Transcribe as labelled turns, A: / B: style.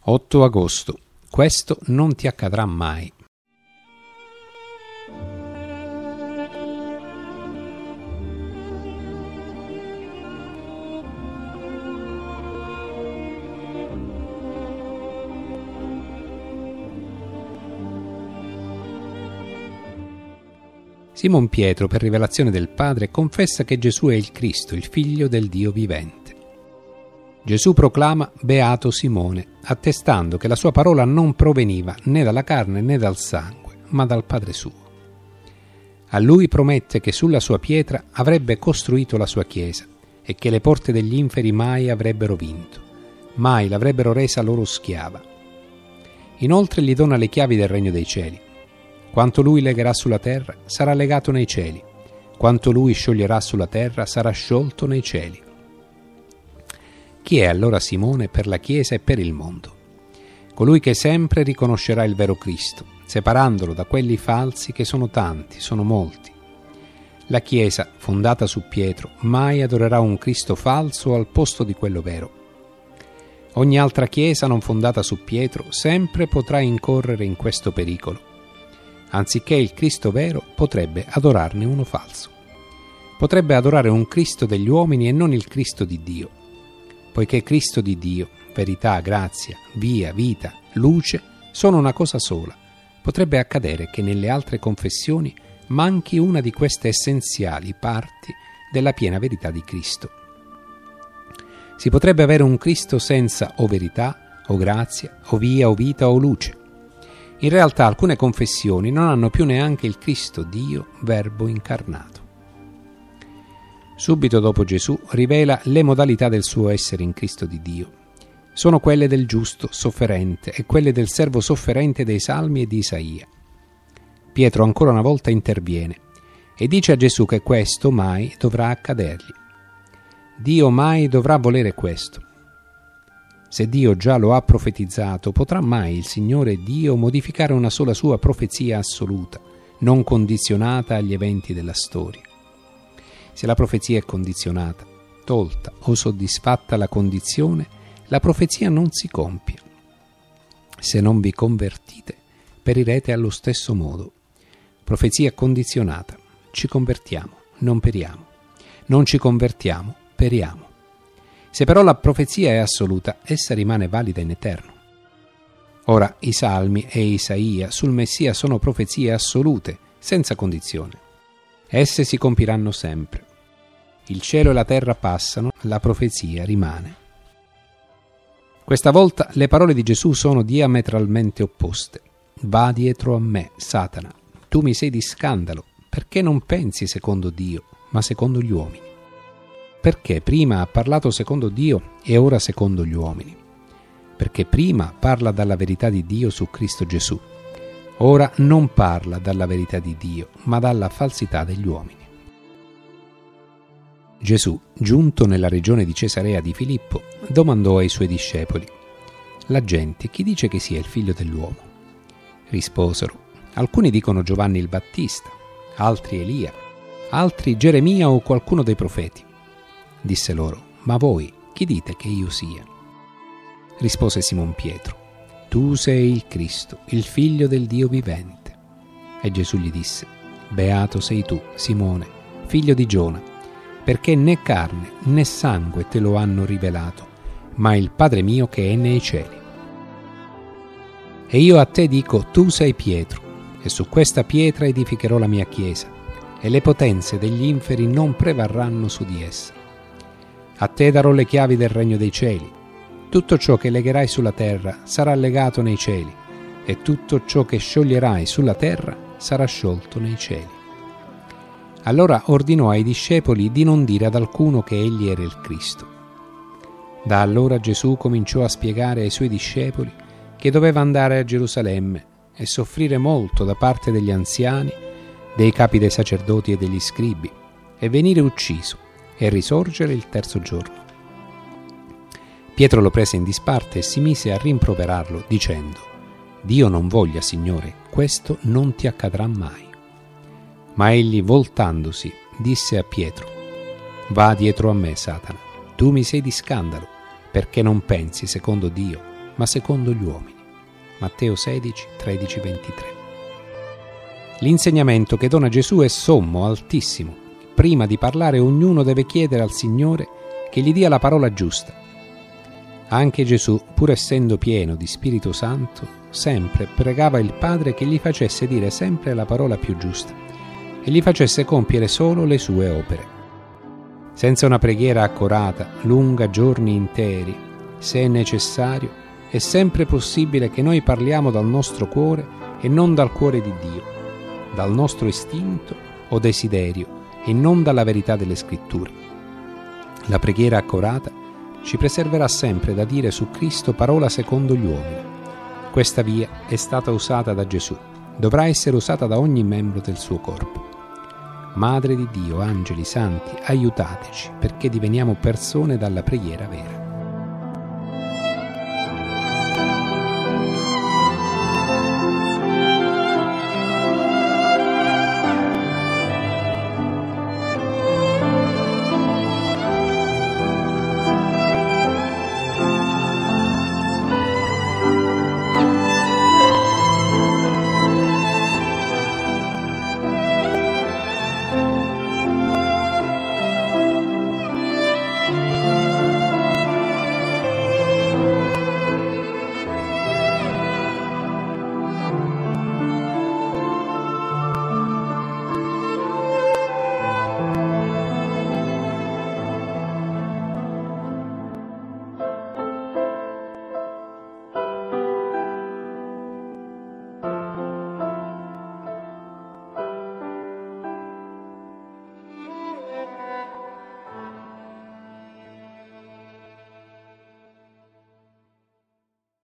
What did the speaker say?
A: 8 agosto. Questo non ti accadrà mai. Simon Pietro, per rivelazione del Padre, confessa che Gesù è il Cristo, il Figlio del Dio vivente. Gesù proclama Beato Simone, attestando che la sua parola non proveniva né dalla carne né dal sangue, ma dal Padre suo. A lui promette che sulla sua pietra avrebbe costruito la sua Chiesa e che le porte degli inferi mai avrebbero vinto, mai l'avrebbero resa loro schiava. Inoltre gli dona le chiavi del regno dei cieli. Quanto lui legherà sulla terra sarà legato nei cieli, quanto lui scioglierà sulla terra sarà sciolto nei cieli. Chi è allora Simone per la Chiesa e per il mondo? Colui che sempre riconoscerà il vero Cristo, separandolo da quelli falsi che sono tanti, sono molti. La Chiesa, fondata su Pietro, mai adorerà un Cristo falso al posto di quello vero. Ogni altra Chiesa non fondata su Pietro sempre potrà incorrere in questo pericolo. Anziché il Cristo vero, potrebbe adorarne uno falso. Potrebbe adorare un Cristo degli uomini e non il Cristo di Dio. Poiché Cristo di Dio, verità, grazia, via, vita, luce, sono una cosa sola, potrebbe accadere che nelle altre confessioni manchi una di queste essenziali parti della piena verità di Cristo. Si potrebbe avere un Cristo senza o verità, o grazia, o via, o vita, o luce. In realtà alcune confessioni non hanno più neanche il Cristo Dio, Verbo incarnato. Subito dopo Gesù rivela le modalità del suo essere in Cristo di Dio. Sono quelle del giusto sofferente e quelle del servo sofferente dei Salmi e di Isaia. Pietro ancora una volta interviene e dice a Gesù che questo mai dovrà accadergli. Dio mai dovrà volere questo. Se Dio già lo ha profetizzato, potrà mai il Signore Dio modificare una sola sua profezia assoluta, non condizionata agli eventi della storia? Se la profezia è condizionata, tolta o soddisfatta la condizione, la profezia non si compie. Se non vi convertite, perirete allo stesso modo. Profezia condizionata. Ci convertiamo, non periamo. Non ci convertiamo, periamo. Se però la profezia è assoluta, essa rimane valida in eterno. Ora, i Salmi e Isaia sul Messia sono profezie assolute, senza condizione. Esse si compiranno sempre. Il cielo e la terra passano, la profezia rimane. Questa volta le parole di Gesù sono diametralmente opposte. Va dietro a me, Satana. Tu mi sei di scandalo, perché non pensi secondo Dio, ma secondo gli uomini. Perché prima ha parlato secondo Dio e ora secondo gli uomini? Perché prima parla dalla verità di Dio su Cristo Gesù. Ora non parla dalla verità di Dio, ma dalla falsità degli uomini. Gesù, giunto nella regione di Cesarea di Filippo, domandò ai suoi discepoli: «La gente chi dice che sia il figlio dell'uomo?» Risposero: «Alcuni dicono Giovanni il Battista, altri Elia, altri Geremia o qualcuno dei profeti». Disse loro: «Ma voi chi dite che io sia?» Rispose Simon Pietro: «Tu sei il Cristo, il Figlio del Dio vivente». E Gesù gli disse: «Beato sei tu, Simone, figlio di Giona, perché né carne né sangue te lo hanno rivelato, ma il Padre mio che è nei cieli. E io a te dico, tu sei Pietro, e su questa pietra edificherò la mia chiesa, e le potenze degli inferi non prevarranno su di essa. A te darò le chiavi del regno dei cieli. Tutto ciò che legherai sulla terra sarà legato nei cieli, e tutto ciò che scioglierai sulla terra sarà sciolto nei cieli». Allora ordinò ai discepoli di non dire ad alcuno che egli era il Cristo. Da allora Gesù cominciò a spiegare ai suoi discepoli che doveva andare a Gerusalemme e soffrire molto da parte degli anziani, dei capi dei sacerdoti e degli scribi, e venire ucciso e risorgere il terzo giorno. Pietro lo prese in disparte e si mise a rimproverarlo, dicendo: «Dio non voglia, Signore, questo non ti accadrà mai». Ma egli, voltandosi, disse a Pietro: «Va dietro a me, Satana, tu mi sei di scandalo, perché non pensi secondo Dio, ma secondo gli uomini. Matteo 16, 13, 23. L'insegnamento che dona Gesù è sommo, altissimo. Prima di parlare ognuno deve chiedere al Signore che gli dia la parola giusta. Anche Gesù, pur essendo pieno di Spirito Santo, sempre pregava il Padre che gli facesse dire sempre la parola più giusta e gli facesse compiere solo le sue opere. Senza una preghiera accorata, lunga giorni interi, se è necessario, è sempre possibile che noi parliamo dal nostro cuore e non dal cuore di Dio, dal nostro istinto o desiderio e non dalla verità delle Scritture. La preghiera accorata ci preserverà sempre da dire su Cristo parola secondo gli uomini. Questa via è stata usata da Gesù, dovrà essere usata da ogni membro del suo corpo. Madre di Dio, angeli, santi, aiutateci perché diveniamo persone dalla preghiera vera.